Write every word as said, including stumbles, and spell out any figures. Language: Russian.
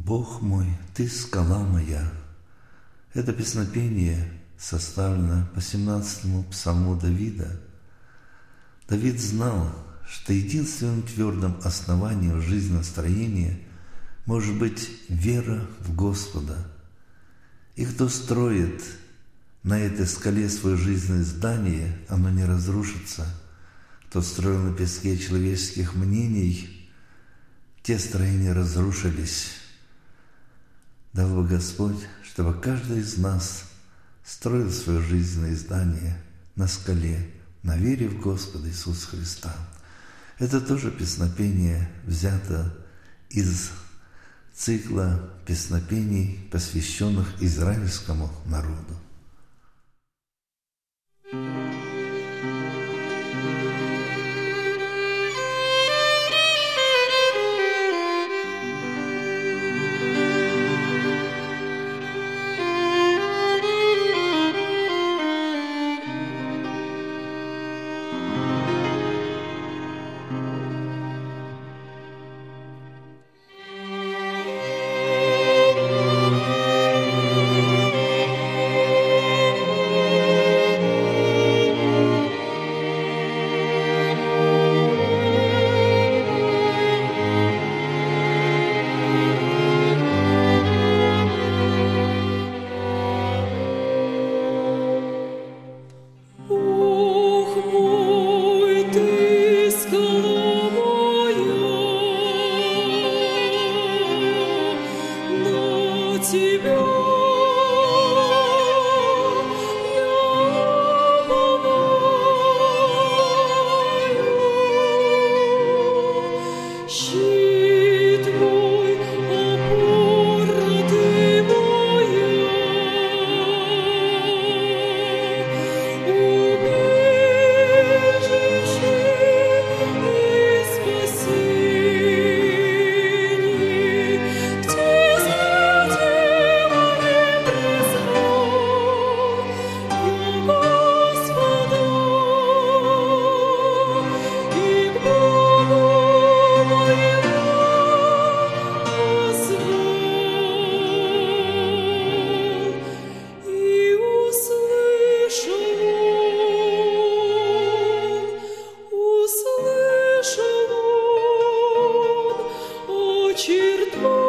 Бог мой, Ты скала моя. Это песнопение составлено по семнадцатому псалму Давида. Давид знал, что единственным твердым основанием жизнестроения может быть вера в Господа. И кто строит на этой скале свое жизненное здание, оно не разрушится. Кто строил на песке человеческих мнений, те строения разрушились. Дал бы Господь, чтобы каждый из нас строил свое жизненное здание на скале, на вере в Господа Иисуса Христа. Это тоже песнопение взято из цикла песнопений, посвященных израильскому народу. Черт мой!